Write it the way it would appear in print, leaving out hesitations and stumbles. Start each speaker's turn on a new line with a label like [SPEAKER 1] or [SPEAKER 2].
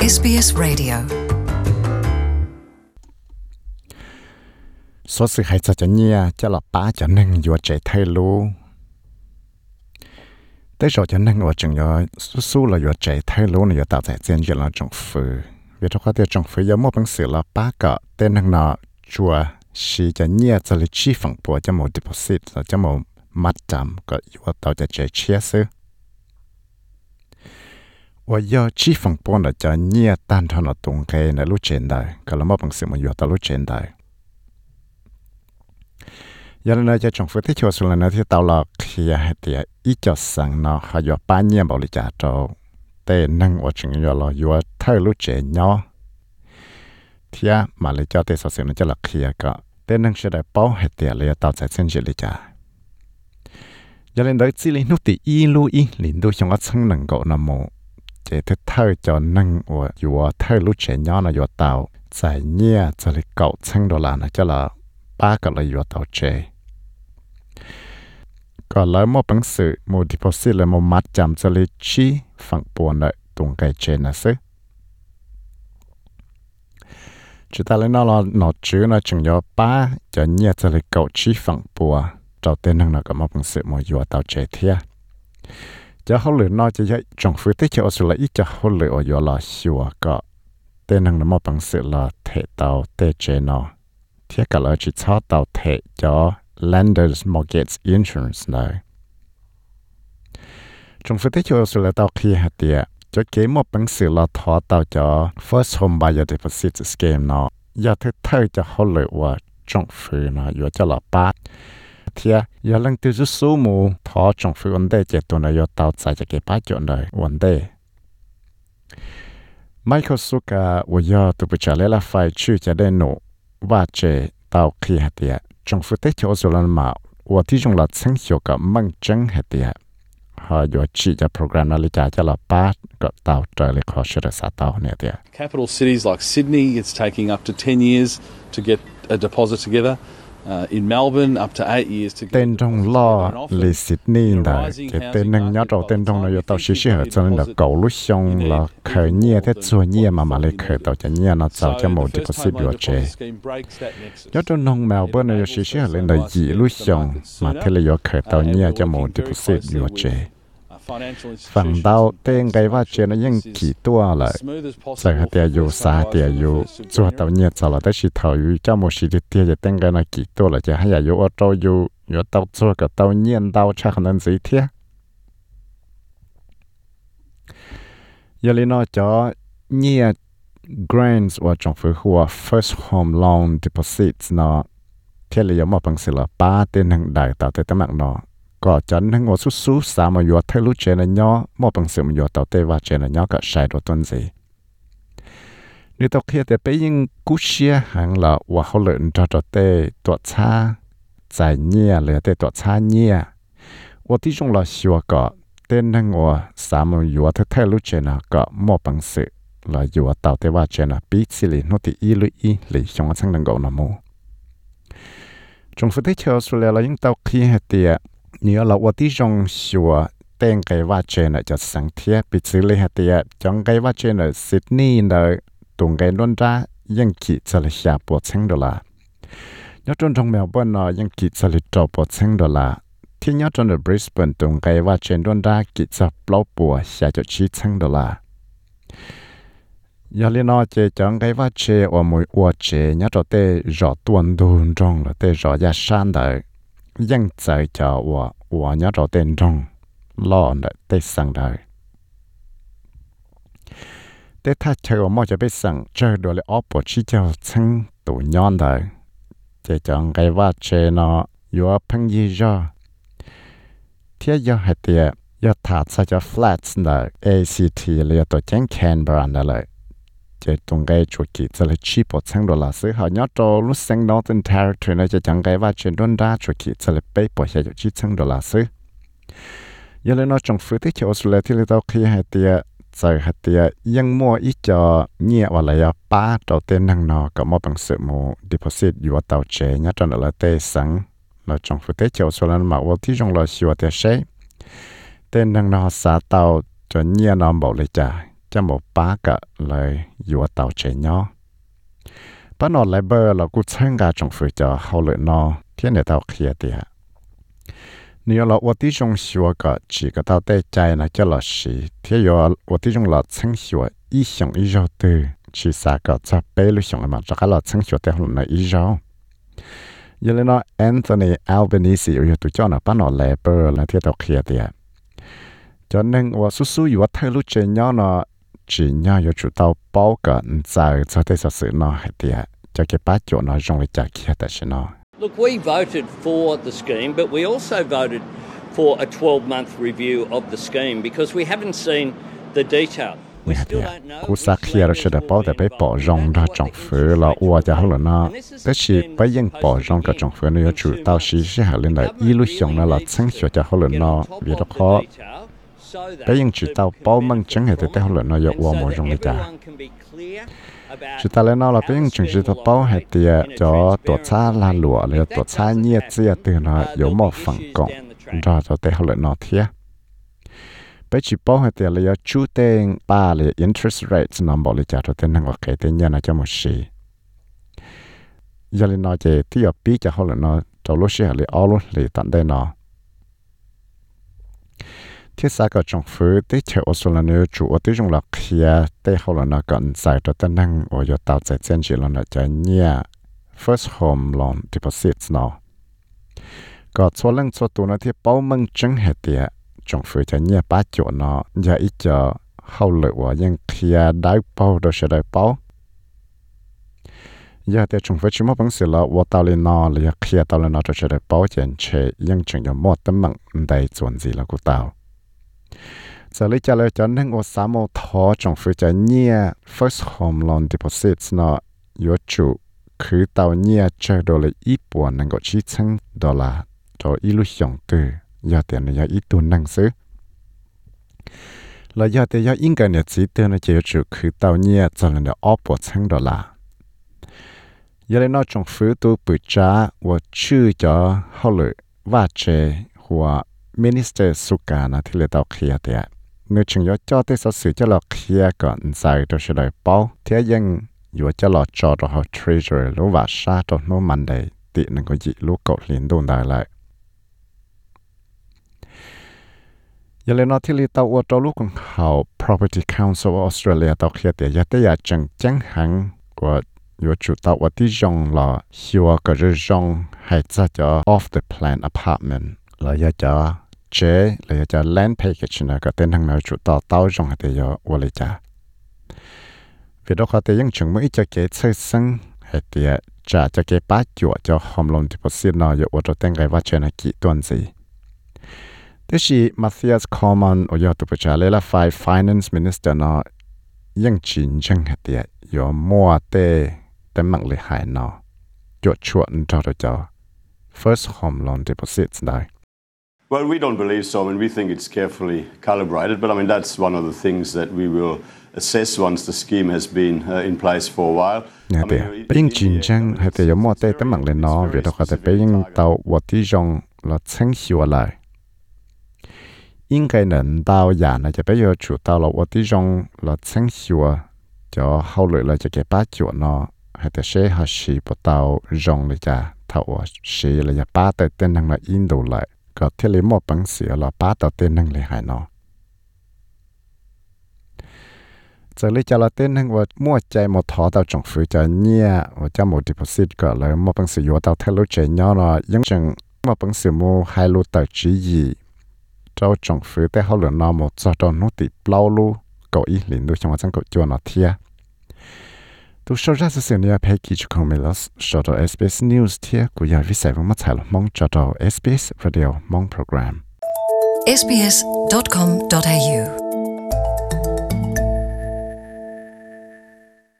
[SPEAKER 1] SBS Radio.
[SPEAKER 2] Số sự hay cho nhia cho là ba cho nên vừa chạy thay luôn. Tới rồi cho nên vừa chừng vừa số là vừa chạy thay luôn là vừa tạo ra tiền cho là trong phủ. Vì trong khoa trong phủ có một bằng sự là ba cái tên năng nọ chùa xí cho nhia cho là chi phẳng bộ cho một deposit cho một mặt trầm có vừa tạo ra chạy chia sẻ. Và do chi phẳng bộ là cho nhia tan thọ nó tung cái là lúc trên đời, cái là một bằng sự mà vừa tạo lúc trên đời. Giờ này cho trong phút tiếp theo là nó thì tao là khi thì ít cho sang nó hay do ba nhiêu bảo lý trả cho tên năng ở trong giờ là do thay lúc trẻ nhỏ thì mà lý cho tên số nó cho là khi cả tên năng sẽ đại bảo hết tiền lý tạo ra sinh lý trả giờ này đấy chỉ lý nút thì y lu y liền đôi trong các sinh năng gạo nằm mồ chỉ thứ thay cho năng ở do thay lúc trẻ nhỏ là do tạo giải nhẹ cho lý gạo sinh đô la nó cho là ba cái là do tạo chế còn lại một bằng sự một deposit là một mặt chạm cho lý chi phẳng buồn lợi tung cái trên là sự chúng ta lấy nó là nó chữ nó chừng do ba cho nhẹ cho lý cậu chi phẳng buồn trao tên năng là có một bằng sự một do tạo chế thia cho hậu lửa nó chỉ vậy trong phía tích cho sự là ít cho hậu lửa ở do là xua có tên năng là một bằng sự là thể tạo tê chế nó thiết cả là chỉ cho tạo thể cho Lenders Mortgage Insurance này. Trong phân tích cho sự là tạo khi hạt địa cho kế một bằng sự là thỏa tạo cho First Home Buyer Deposit Scheme nó do thứ thay cho họ lợi và trong phía nó do cho là bát thì do lần từ số mù thỏa trong phía vấn đề chế tuần này do tạo ra cho cái bát chọn đời vấn đề Michael Suka và do tụi trả lời là phải chịu cho đến nổ và chế tạo khi hạt địa trong phút tích cho số lần mà vàที่中了成效个มั่งจังเหตุhọอยู่chỉจะโปรแกรมนาฬิกาจะละป้าก็ตาวใจเลยขอเชื่อสาตาวเนี่ยเดีย
[SPEAKER 3] Capital cities like Sydney, it's taking up to 10 years to get a deposit together. In Melbourne, up to 8 years to get
[SPEAKER 2] tên trong lo lì Sydney đó cái tên năng nhớ đầu tên trong nó yêu tàu xí xí ở cho nên là cầu lúc xong là khởi nhẹ thế chùa nhẹ mà lấy khởi tàu cho nhẹ nó tạo cho một deposit biểu chế nhớ trong nông Melbourne này xí xí ở lên là gì lúc xong mà thế là yêu khởi tàu nhẹ cho một deposit biểu chế phần đầu tên cái va chế nóยังกี่ตัวเลยใส่เตียอยู่สาเตียอยู่จัวตัวเนี่ยจะเราได้ชิถอยอยู่เจ้าโมชิเตียจะตั้งกันกี่ตัวเลยจะให้อยู่อโตอยู่ตัวจัวกับตัวเนี่ยตัวชักนั้นสิเทียอย่าลืมนะจ๊ะเนี่ย grants ว่าจงฟื้นหัว first home loan deposits เนาะเที่ยวเลยยังมาบังสิละป้าเต้นหนึ่งได้ต่อเต้นตั้งเนาะก็จะนั่งว่าสู้ๆสามอยู่ทะลุเจนย่อมอบังสือมันอยู่ต่อเตว่าเจนย่อก็ใช้ตัวต้นสินี่ตัวเคแต่ไปยังกุเชียหังละว่าเขาเลยตัวเตตัวช้าใจเนี่ยเลยเตตัวช้าเนี่ยว่าที่จงเราชัวก็เต้นนั่งว่าสามอยู่ทะลุเจนก็มอบังสือเราอยู่ต่อเตว่าเจนปีสิลินุติอีลุอีหรือชงสังนังกอนมูจงฝึกที่เชื่อสุดแล้วเรายังตัวเคเตียnhiều là ởที่จงชัวแต่งไกว่าเจนจะสังเทียปิดซื้อเลยฮะเตียจงไกว่าเจนซิดนีย์เลยตรงไกนนจ้ายังขีดจะเลยชาปวดเชิงดอลลาร์ยอดจนตรงเมลเบิร์นยังขีดจะเลยจปวดเชิงดอลลาร์ที่ยอดจนบริสเบนตรงไกว่าเจนนจ้าขีดจะเปล่าปัวชาจะชี้เชิงดอลลาร์ยาลีนอเจจังไกว่าเจอมวยอวเจยอดเตจอดตัวนดูจงเลยเตจอดยาชันได้ยังใจจะว่าnhớ rõ tên trong lo để tết sang đời tết thay chơi màจะไปสั่งchơi đồ lại ốp bộ chỉ cho chân tụ nhon đời chỉ chọn cái vắt chơi nó vừa phăng gì ra thế giờ hay tiệt giờ thả ra cho flats đời ACT là tổ chức Canberra đời chỉ tung cái chuột kỳจะเลยชีพchân đồ là sự họ nhớ cho lúc sang Northern Territory này chỉ chọn cái vắt chơi đôn đa chuột kỳจะเลยไปbộ sẽ cho chi chân đồ là sự giờ lên nó trong phía tích cho Australia thì tao khi hai tia giờ hai tia ยังมัวอีจอเนี่ยว่าอะไรป้าตัวเต้นนั่งนอกับมอบังสือมู deposit อยู่ว่าเตาเจเนี่ยจนเราเตสังเราtrong phía tích cho Australia màว่าที่จงเราชัวเตใช้เต้นนั่งนอสาเตาจนเนี่ยนอมบอกเลยจ้า cho một bá cả lời dùa tàu chế nhỏ bá nó lại bơ là cú chân gà trong phía cho hậu lợi nó thiên để tàu kia tiệt nếu là我哋中学个几个到底在那叫老师，天要我哋中老成学一想一绕的，其实个在背路上了嘛，这个老成学的后来一绕。原来呢 ，Anthony Albanese 有读叫那把那 labor 那天到开的，cho nên 我叔叔有睇路这样呢，只要有主到包个，在在这些事呢还的，就给把脚呢用来加开的是呢。
[SPEAKER 1] Look, we voted for the scheme, but we also voted for a 12-month review of the scheme because we haven't seen the detail. We still don't know.
[SPEAKER 2] 古萨克尔是的包的被保容的政府了，我家好了呢，但是不应保容个政府呢要主到时是还领来一路上呢了，成学家好了呢，为了好，不应主到包门真系的好了呢要我冇用的家。chỉ ta lên nó là bên chúng chỉ thọ bao hay tiệt cho tổ cha la lụa là tổ cha nhiệt chia từ nó có một phần cộng rồi cho tới họ lại nó thiệt bây chỉ bao hay tiệt là chủ tiền ba là interest rates nó bảo là trả cho tên hàng cái tên nhân là cho một xí giờ lên nó chỉ thì ở bí cho họ lại nó cho lúc xí là all là tận đây nó thiết xã của政府对theo Australia chủ ở trong là kia để họ là nó cần giải cho tân năng ở chỗ tạo ra chân chỉ là nó cho nhà first home loan deposits nó có số lượng số tụ nó thì bao mừng chứng hết tiệt政府cho nhà ba chỗ nó giờ ít cho hậu lợi của những kia đại bao đó sẽ đại bao giờ thì政府chỉ muốn bằng sự là ở tạo lên nó là kia tạo lên nó cho sẽ đại bao chân chế những chuyện như một tấm bằng đại chuẩn gì là của tạo giờ lấy cho lời cho nên ở xã hội thọ trong phía cho nhà first home loan deposits nó yếu chủ cứ tàu nhà chơi đồ là ít buồn năng có chỉ $1,000 cho ít lúc dùng từ giờ tiền là ít tuần năng xứ là giờ tiền giờ应该呢只对呢就主cứ tàu nhà cho nên là $1,000giờ lên nó trong phía tôi bự trả và chưa cho họ lợi và chế hoặc Minister Sukana thì là tàu kia tiệt nếu chừng có cho tới sự cho là kia còn dài cho sự đời bao thế nhưng dù cho là cho đó họ treasury lúc và sa cho nó mạnh đấy thì nó có gì lúc cột liền đồn đại lại giờ lên nó thì là tàu ở trong lúc còn họ Property Council of Australia tàu kia tiệt giờ tới giờ chẳng hạn của dù chủ tàu ởที่dùng là hiệu cái dùng hay cho off the plan apartment là giờ cho chế là cho land package này cái tên hàng nào chủ tàu tàu trong thì giờ qua lại trả vì đó có thể những trường mới cho cái xây dựng hay thì trả cho cái bát chuột cho home loan deposit nào giờ ở tên cái vật trên là kỹ tuần gì thế thì Matthias Cormann ở giờ tụi trả lấy là finance minister nó những chính tranh hay thì giờ mua tên mạng lệ hải nó chuột cho first home loan deposits này.
[SPEAKER 4] Well, we don't believe so. I mean, we think it's carefully calibrated, but I mean, that's one of the things that we will assess once the scheme has been in place for a while.
[SPEAKER 2] Nè tiệt, bên chính tranh hay thì giống một tê tấm bằng lên nó, vì đó có thể bên tàu vật tí dùng là chính hiệu lại.应该能到呀，那就比如主到了vật tí dùng là chính hiệu, cho hậu lợi là cho cái bát chuột nó, hay thì sẽ học sĩ bộ tàu dùng lại cha, thầu sĩ là cho bát tới tên năng là in đồ lại. Có thể lấy một bằng sự là ba tàu tên năng lệ hại nó. Giờ lấy cho là tên năng và mua chạy một thỏ tàu trong phía cho nhà và cho một deposit có là một bằng sự yếu tàu theo lối chạy nhỏ là những chừng một bằng sự mua hai lô tàu chỉ gì cho trong phía tới họ lượng nó một cho nó tị bao lô có ý liền đôi trong trong cậu chùa nó thia. Tôi sau ra sự này phải kỹ cho con mình là sau đó SBS News thia của nhà viết sai với mắt phải là mong cho đó SBS Radio mong program.
[SPEAKER 5] SBS.com.au